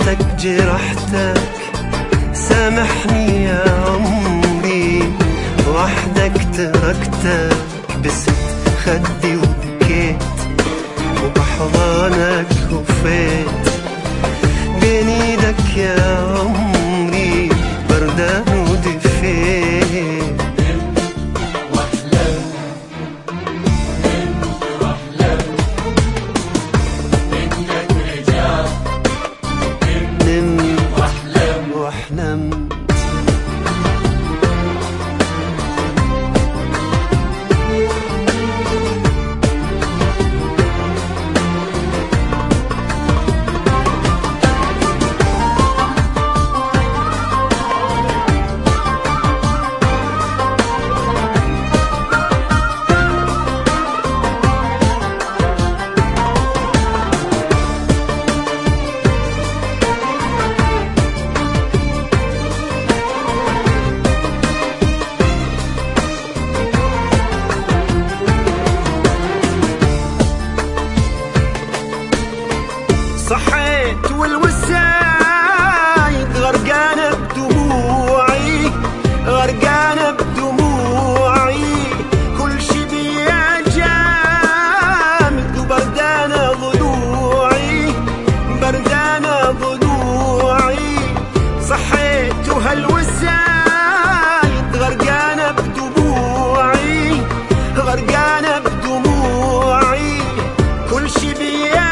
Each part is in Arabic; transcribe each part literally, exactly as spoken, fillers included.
ظلمتك جرحتك، سامحني يا عمري، وحدك تركتك، بست خدي وبكيت، وبحضانك وفيت، بين ايدك يا عمري بردان ودفيت. صحيت والوسايد غرقانة بدموعي، غرقانة بدموعي، كل شي بيا جامد وبردانة ضلوعي، بردانة ضلوعي. صحيت وهالوسايد غرقانة بدموعي، غرقانة بدموعي، كل شي بيا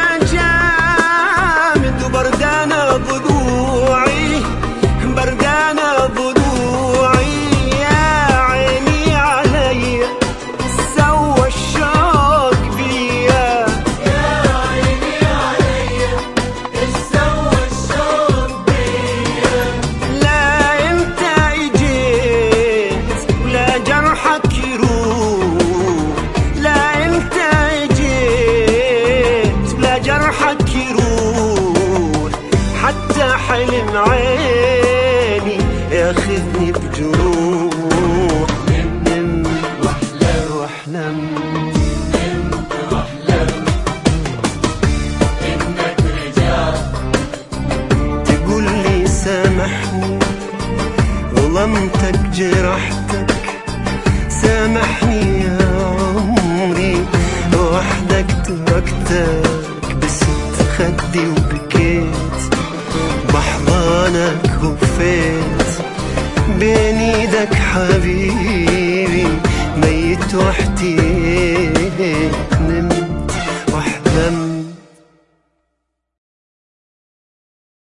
بردانة ضلوعي، بردانة ضلوعي. يا عيني علي سوى الشوق بيا، يا عيني علي سوى الشوق بيا. لا انت اجيت ولا جرحك يروح، لا انت اجيت ولا جرحك يروح، حتى حلم عيني ياخذني بجروح. نم واحلم واحلم نم واحلم انك رجعت، تقول لي سامحني، ظلمتك جرحتك، سامحني يا عمري، وحدك تركتك، بست خدي وبكيت، بحضانك وفيت، بين ايدك حبيبي ميت وحدي، نمت واحلم